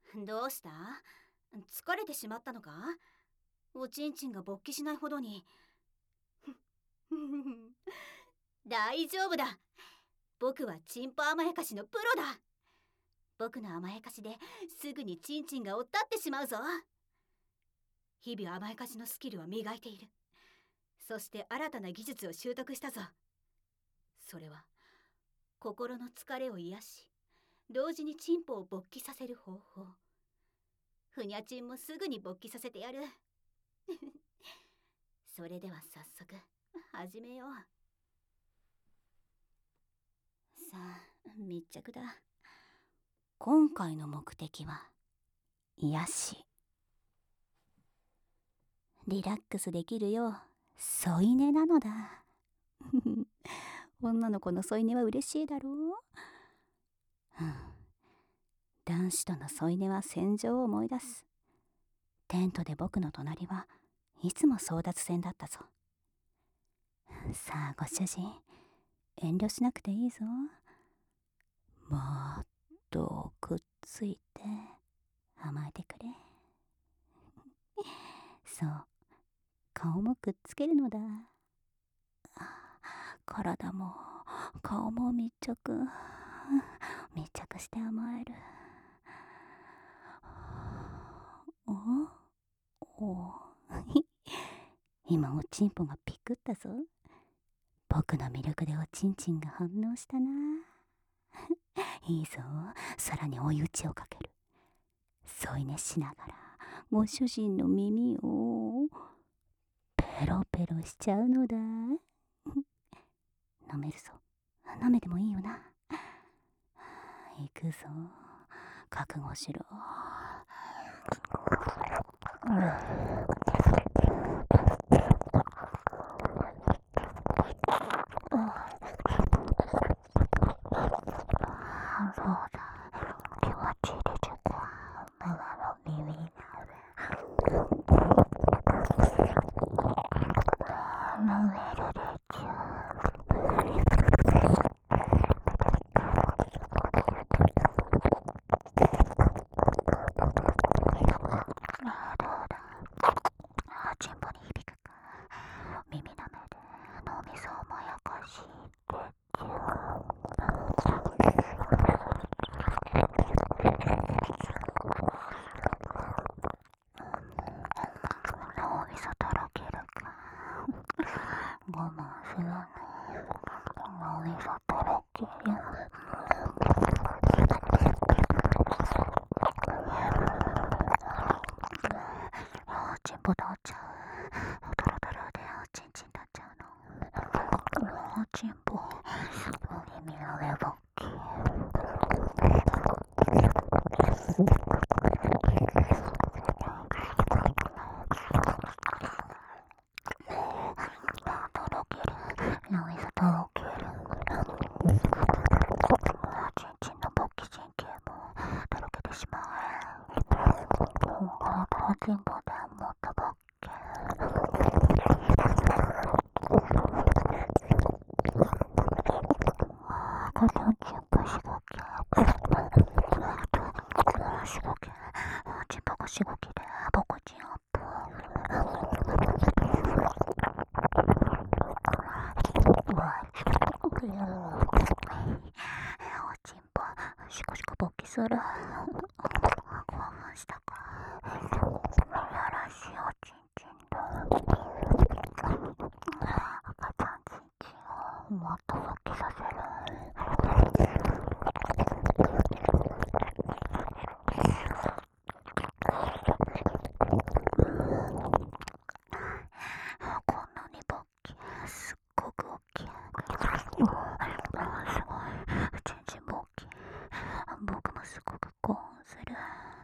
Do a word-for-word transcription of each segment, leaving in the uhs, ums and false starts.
どうした？疲れてしまったのか？おちんちんが勃起しないほどに。大丈夫だ。僕はチンポ甘やかしのプロだ。僕の甘やかしですぐにチンチンがおったってしまうぞ。日々甘やかしのスキルは磨いている。そして新たな技術を習得したぞ。それは心の疲れを癒し、同時にチンポを勃起させる方法。ふにゃちんもすぐに勃起させてやる。それでは早速始めよう。さあ、密着だ。今回の目的は癒し。リラックスできるよう添い寝なのだ。女の子の添い寝は嬉しいだろう。男子との添い寝は戦場を思い出す。テントで僕の隣はいつも争奪戦だったぞ。さあご主人、遠慮しなくていいぞ。もっとくっついて甘えてくれ。そう、顔もくっつけるのだ。体も顔も密着密着して甘える。おお今おちんぽがピクったぞ。僕の魅力でおちんちんが反応したな。いいぞ、さらに追い打ちをかける。添い寝しながらご主人の耳をペロペロしちゃうのだ。舐めるぞ。舐めてもいいよな。行くぞ、覚悟しろ。シコシコ勃起する。興奮したか。やらしいおちんちんだ。赤ちゃんちんちんをもっと勃起させる。こんなに勃起すっごく大きい。すごいちんちん勃起。僕もすごく興奮する。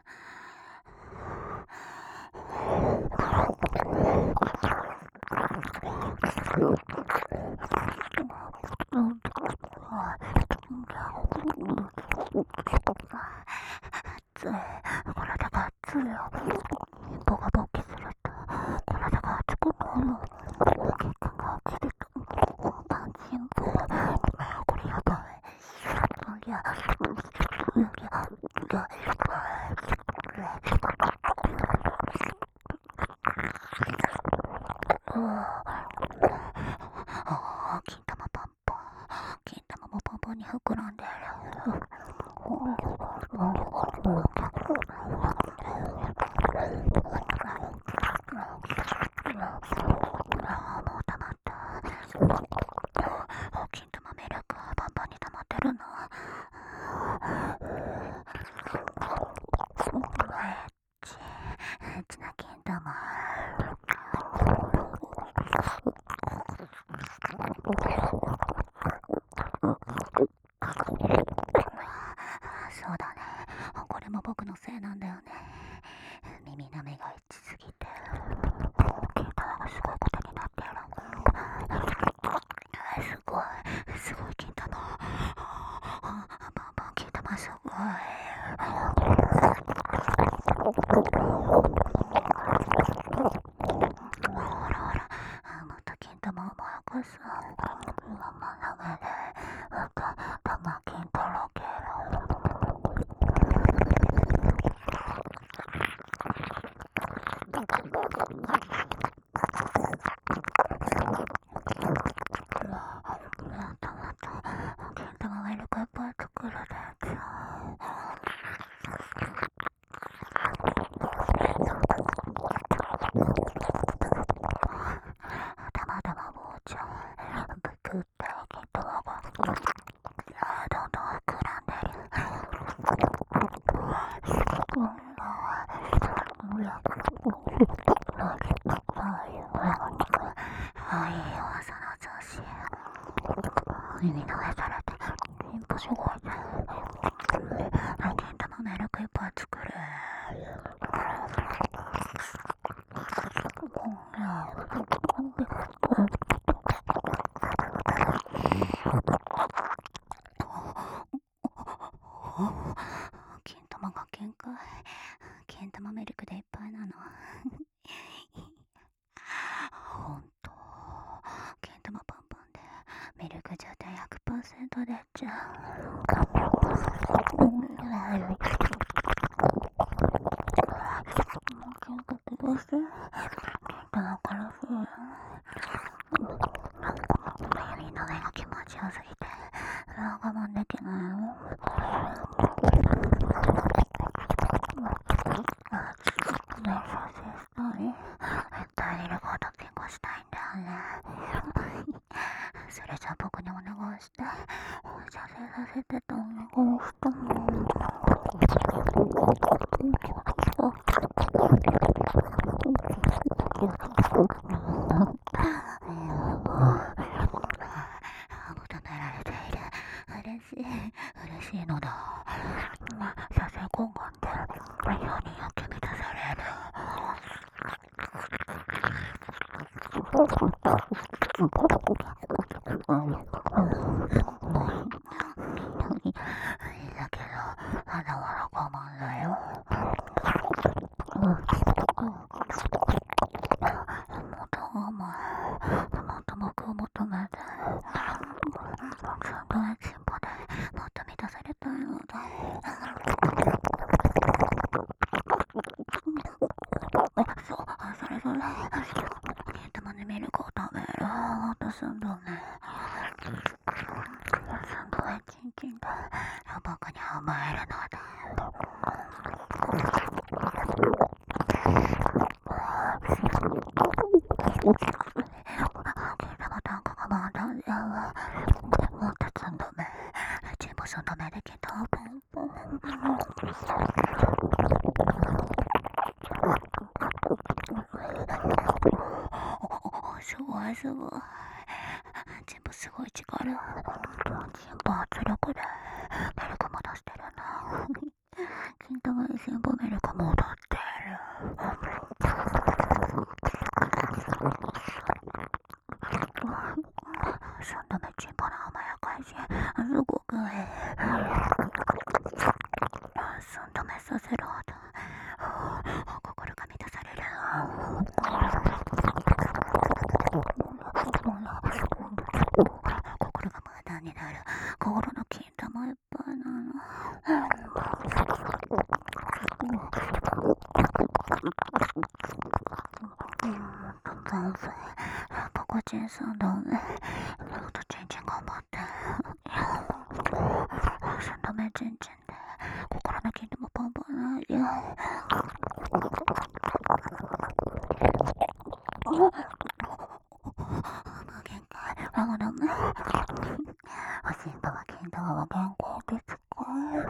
熱い。体が熱いよ。僕が勃起すると体が熱くなる。血管が落ちてくる。パンチンコ。これやばい。いや、いや、いや、 僕のせいなんだよね。耳なめが一すぎて金玉がすごいことになってる。すごいすごい金玉、バンバン金玉すごい。ほらほら、また金玉をまやかす。生鍋でまた玉金とろける。またまた金玉がいるかいっぱい作るでちゃたまたまもうちゃんぶくって金玉がどんどん膨らんでる。あいいよ朝の調子。耳の上されて金玉すごいね。金玉ミルクいっぱい作る。金玉が限界。金玉ミルクでいっぱいなの。ほんと金玉パンパンでミルク状態 ひゃくパーセント 出ちゃう。金玉どうして金玉からふう耳の上が気持ちよすぎて我慢できないよ。ね、射精したい。大量コートピングしたいんだよね。それじゃ僕にお願いして。射精させてとお願いした。求められている。嬉しい嬉しいのだ。射精懇願でよにん焼き満たされる。だけどまだまだ我慢だよ。もっと我慢、もっと僕を求めて、ちゃんとねチンポでもっと満たされたいのだ。そう、それそれ金玉でミルクを食べる。私んどねすごいチンチンで僕に甘えるのだ。金玉タンクがまだじゃわ。もっとつんどめチンポすんどめで金玉ポンポン。すごいすごい。チンポすごい力。チンポ圧力でミルクも出してるな。金玉にチンポミルクも出ってる。さんどめチンポの甘やかしすごくいい。さんどめさせるほど心が満たされる。心が無駄になる。心の金玉いっぱいなの。万歳。ポコチンさんだね。ちょっとチンチン頑張って。さんどめチンチンで心の金玉パンパンないよ。無限界。あのダメ。おしんぽは金玉は健康ですか。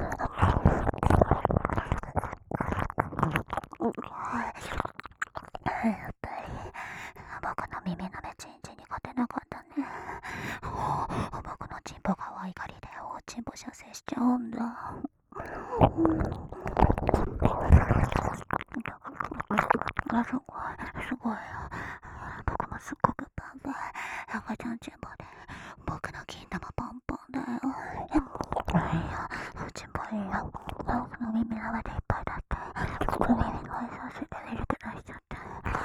やっぱり僕の耳の目チンチンに勝てなかったね。僕のチンポが可愛がりで大チンポ射精しちゃうんだ。 がすごい、すごいよ。僕もすっごくパンパン。赤ちゃんチンポで、僕の金玉パンパンだよ。いいよ、チンポいいよ。僕の耳の中でいっぱいだって。耳がさせてミルク出しちゃって。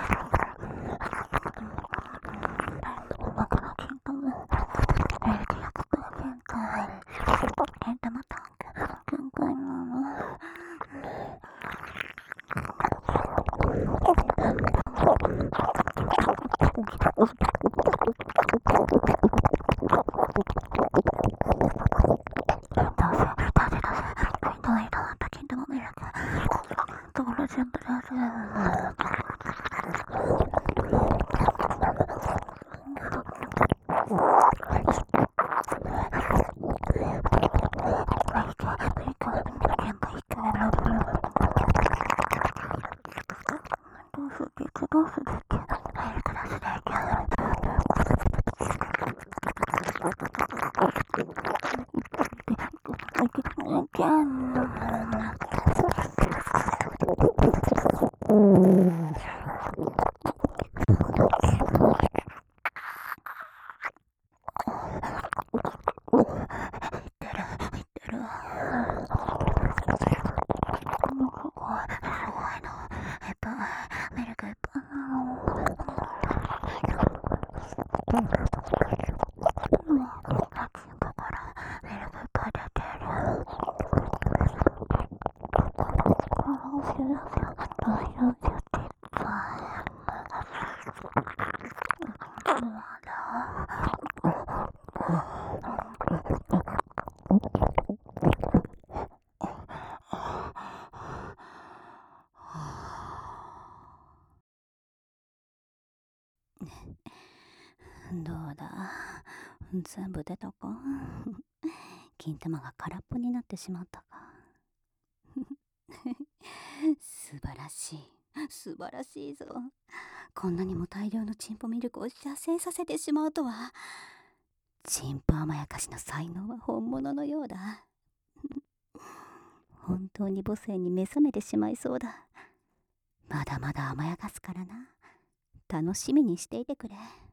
僕の金玉、ミルクひゃくパーセント。金玉タンク、くんくんなの。どうだ、全部出たか。金玉が空っぽになってしまったか。素晴らしい、素晴らしいぞ。こんなにも大量のチンポミルクを射精させてしまうとは。チンポ甘やかしの才能は本物のようだ。本当に母性に目覚めてしまいそうだ。まだまだ甘やかすからな。楽しみにしていてくれ。